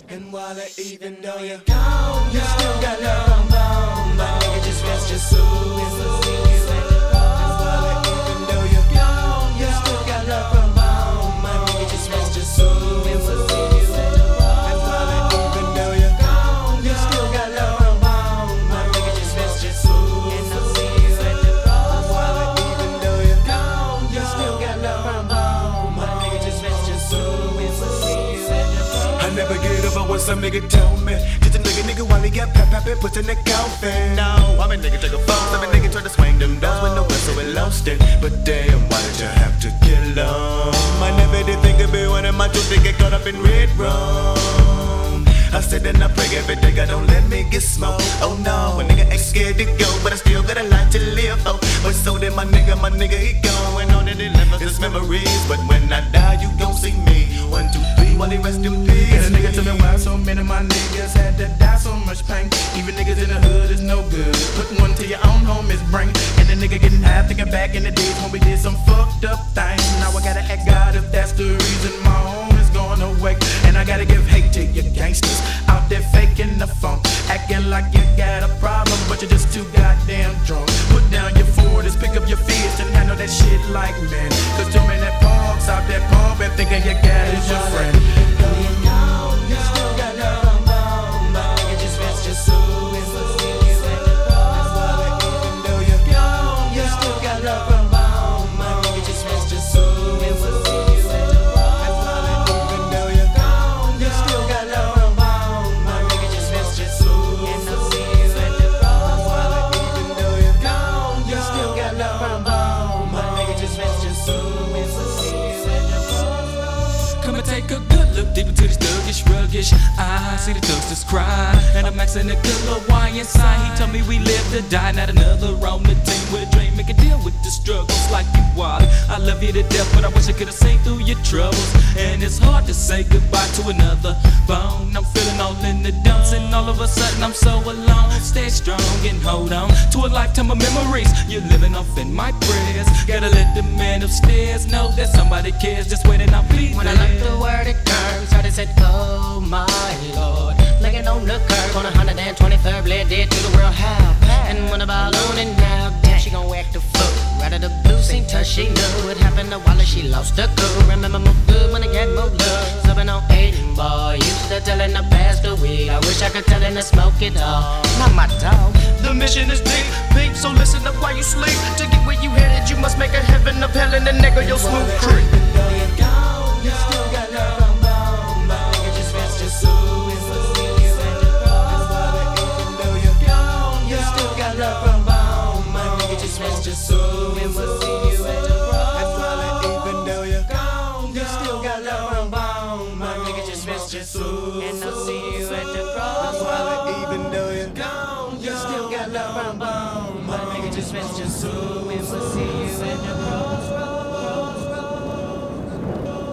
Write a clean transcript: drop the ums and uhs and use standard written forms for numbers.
And while even though you're gone, you still got love from bone. My nigga, just rest your soul. And while even though you're gone, you still got love from bone. My nigga, just rest your soul. And while even though you're gone, you still got love from bone. My nigga, just rest your soul. And while even though you're gone, you still got love from bone. My nigga, just rest your soul. I never get over what some nigga told me. Just a nigga while he got pap and put in the coffin. No, I'm a nigga take a phone. Some nigga try to swing them doors with no whistle, we lost it. But damn, why did you have to kill him? I never did think it'd be one of my two to get caught up in red rum. I said and I pray every day, God don't let me get smoked. Oh no, a nigga ain't scared to go, but I still got a life to live for. But so did my nigga he gone. And all that it left us is memories. But when I die, you gon' see me. 1, 2, 3, while he rest in peace. And a nigga tell me why so many of my niggas had to die, so much pain. Even niggas in the hood is no good. Putting one to your own home is brain. And the nigga getting high, thinking back in the days when we did some fucked up things. Now I gotta ask God if that's the reason my home is going away. And I gotta give hate to you gangsters out there faking the funk, acting like you got a problem, but you're just too goddamn drunk. Put down your 40s, pick up your fists, and handle that shit like men. Cause too many punks out there pumping, thinking your guy is your friend. You still got love from bone. My nigga, just rest your soul. And while even though you're gone, you still got love from bone. My nigga, just rest your soul. And while even though you're gone, you still got love from bone. My nigga, just rest your soul. And while even though you're gone, you still got love from bone. My nigga, just rest your soul. Come and take a good look deep into this thuggish, ruggish. I see the thugs just cry, and I'm asking a killer why inside. He told me we live to die, not another on the team with a dream. Make a deal with the struggles like you are. I love you to death, but I wish I could have seen through your troubles. And it's hard to say goodbye to another bone. I'm feeling all in the dumps, and all of a sudden I'm so alone. Stay strong and hold on to a lifetime of memories. You're living off in my prayers. Gotta let the man upstairs know that somebody cares. Just waiting, I'll be when I looked the word it turns, heard it said, oh my Lord. Laying on the curb on 123rd, bled dead to the world how. And when a balloon and now, damn, she gon' act the fool. Right of the blue scene, touch, she knew what happened to Wallace, she lost her cool. Remember more good when I got more love. Subbing on 8, boy, used to tellin' the past the weed. I wish I could tell him to smoke it all. Not my dog. The mission is deep, peep, so listen up while you sleep. To get where you headed, you must make a heaven of hell in the neck of your smooth creek. Even though you're gone, you still got love from bone. My nigga, just rest your soul. And while even though you're gone, you still got love from bone. My nigga, just rest your soul. And while even though you're gone, you still got love from bone. My nigga, just rest your soul. And I'll see you at the cross. While even though you're gone, you still got love from bone. My nigga, just rest your soul. And we'll see you at the crossroads.